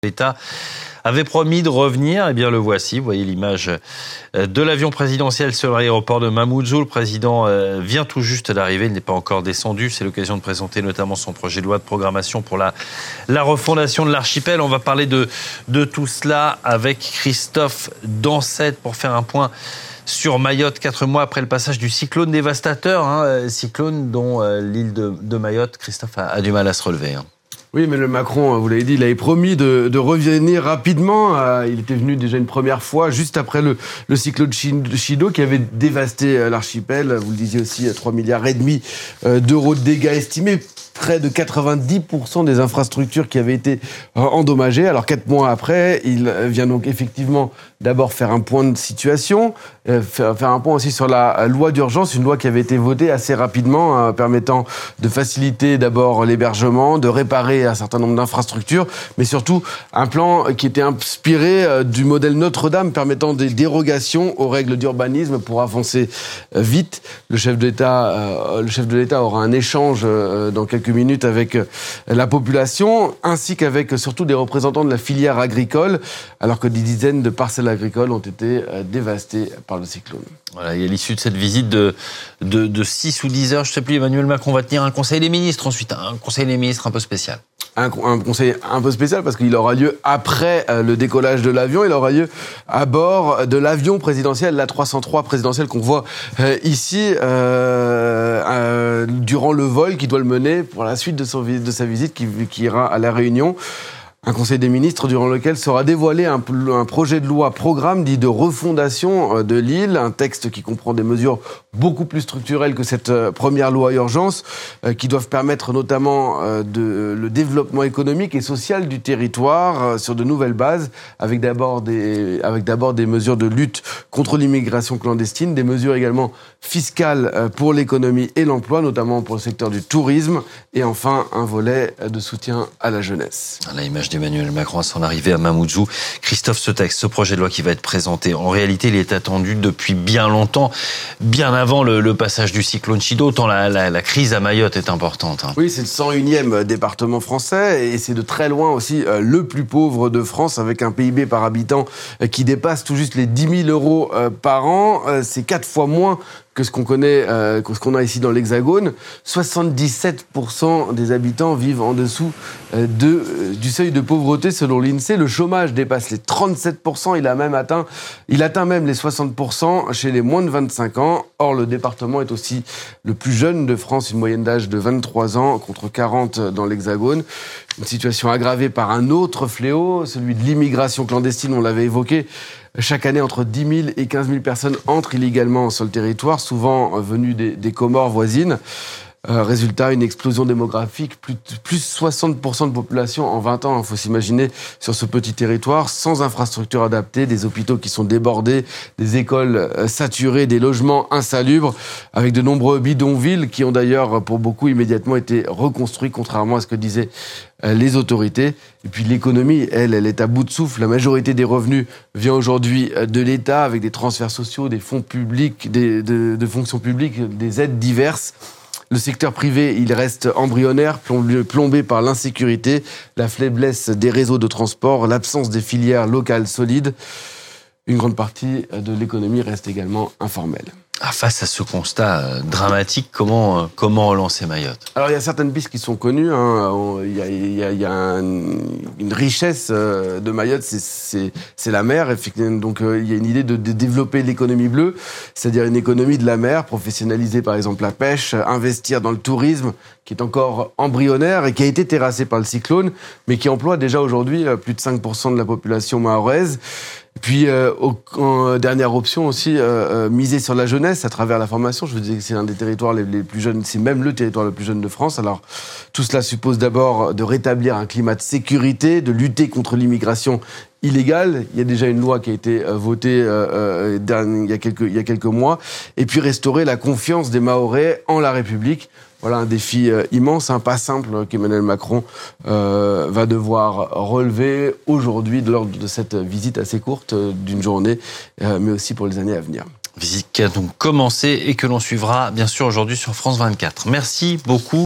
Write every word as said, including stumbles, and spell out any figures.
L'État avait promis de revenir, et bien le voici. Vous voyez l'image de l'avion présidentiel sur l'aéroport de Mamoudzou. Le président vient tout juste d'arriver, il n'est pas encore descendu. C'est l'occasion de présenter notamment son projet de loi de programmation pour la, la refondation de l'archipel. On va parler de, de tout cela avec Christophe Dansette pour faire un point sur Mayotte, quatre mois après le passage du cyclone dévastateur. Hein, cyclone dont euh, l'île de, de Mayotte, Christophe, a, a du mal à se relever. Hein. Oui, mais le Macron, vous l'avez dit, il avait promis de, de revenir rapidement. Il était venu déjà une première fois, juste après le, le cyclone Chido, qui avait dévasté l'archipel. Vous le disiez aussi, trois milliards et demi d'euros de dégâts estimés. Près de quatre-vingt-dix pour cent des infrastructures qui avaient été endommagées. Alors, quatre mois après, il vient donc effectivement d'abord faire un point de situation, euh, faire, faire un point aussi sur la loi d'urgence, une loi qui avait été votée assez rapidement, hein, permettant de faciliter d'abord l'hébergement, de réparer un certain nombre d'infrastructures, mais surtout un plan qui était inspiré euh, du modèle Notre-Dame, permettant des dérogations aux règles d'urbanisme pour avancer euh, vite. Le chef de l'État, euh, le chef de l'État aura un échange euh, dans quelques minutes avec euh, la population, ainsi qu'avec euh, surtout des représentants de la filière agricole, alors que des dizaines de parcelles agricoles ont été euh, dévastées par le cyclone. Voilà, et à l'issue de cette visite de, de, de six ou dix heures, je ne sais plus, Emmanuel Macron va tenir un conseil des ministres ensuite, un conseil des ministres un peu spécial. Un, un conseil un peu spécial parce qu'il aura lieu après euh, le décollage de l'avion, il aura lieu à bord de l'avion présidentiel, l'A trois cent trois présidentiel qu'on voit euh, ici, euh, euh, durant le vol qui doit le mener pour la suite de, son, de sa visite qui, qui ira à La Réunion. Un conseil des ministres durant lequel sera dévoilé un, un projet de loi programme dit de refondation de l'île, un texte qui comprend des mesures beaucoup plus structurelles que cette première loi urgence, euh, qui doivent permettre notamment euh, de, le développement économique et social du territoire euh, sur de nouvelles bases, avec d'abord des, avec d'abord des mesures de lutte contre l'immigration clandestine, des mesures également fiscales euh, pour l'économie et l'emploi, notamment pour le secteur du tourisme, et enfin un volet de soutien à la jeunesse. À l'image d'Emmanuel Macron à son arrivée à Mamoudzou. Christophe, ce texte, ce projet de loi qui va être présenté, en réalité, il est attendu depuis bien longtemps, bien avant le, le passage du cyclone Chido, tant la, la, la crise à Mayotte est importante. Hein. Oui, c'est le cent unième département français et c'est de très loin aussi euh, le plus pauvre de France, avec un P I B par habitant euh, qui dépasse tout juste les dix mille euros euh, par an. Euh, c'est quatre fois moins que ce qu'on connaît, euh, que ce qu'on a ici dans l'Hexagone. soixante-dix-sept pour cent des habitants vivent en dessous euh, de, euh, du seuil de pauvreté selon l'INSEE. Le chômage dépasse les trente-sept pour cent. Il a même atteint, il atteint même les soixante pour cent chez les moins de vingt-cinq ans. Or, le département est aussi le plus jeune de France, une moyenne d'âge de vingt-trois ans contre quarante dans l'Hexagone. Une situation aggravée par un autre fléau, celui de l'immigration clandestine, on l'avait évoqué. Chaque année, entre dix mille et quinze mille personnes entrent illégalement sur le territoire, souvent venues des, des Comores voisines. Euh, résultat, une explosion démographique, plus, plus soixante pour cent de population en vingt ans, il faut s'imaginer, sur ce petit territoire, sans infrastructures adaptées, des hôpitaux qui sont débordés, des écoles euh, saturées, des logements insalubres, avec de nombreux bidonvilles qui ont d'ailleurs, pour beaucoup, immédiatement été reconstruits, contrairement à ce que disaient euh, les autorités. Et puis l'économie, elle, elle est à bout de souffle. La majorité des revenus vient aujourd'hui de l'État, avec des transferts sociaux, des fonds publics, des, de, de fonctions publiques, des aides diverses. Le secteur privé, il reste embryonnaire, plombé par l'insécurité, la faiblesse des réseaux de transport, l'absence des filières locales solides. Une grande partie de l'économie reste également informelle. Ah, face à ce constat dramatique, comment, comment relancer Mayotte ? Alors, il y a certaines pistes qui sont connues. Hein. Il y a, il y a, il y a un, une richesse de Mayotte, c'est, c'est, c'est la mer. Donc, il y a une idée de, de développer l'économie bleue, c'est-à-dire une économie de la mer, professionnaliser par exemple la pêche, investir dans le tourisme, qui est encore embryonnaire et qui a été terrassé par le cyclone, mais qui emploie déjà aujourd'hui plus de cinq pour cent de la population mahoraise. Et puis, euh, au, en dernière option aussi, euh, euh, miser sur la jeunesse à travers la formation. Je vous disais que c'est l'un des territoires les, les plus jeunes, c'est même le territoire le plus jeune de France. Alors, tout cela suppose d'abord de rétablir un climat de sécurité, de lutter contre l'immigration illégale. Il y a déjà une loi qui a été euh, votée euh, euh, il, y a quelques, il y a quelques mois. Et puis, restaurer la confiance des Mahorais en la République. Voilà un défi euh, immense, un pas simple qu'Emmanuel Macron euh, va devoir relever aujourd'hui lors de cette visite assez courte euh, d'une journée, euh, mais aussi pour les années à venir. Visite qui a donc commencé et que l'on suivra bien sûr aujourd'hui sur France vingt-quatre. Merci beaucoup.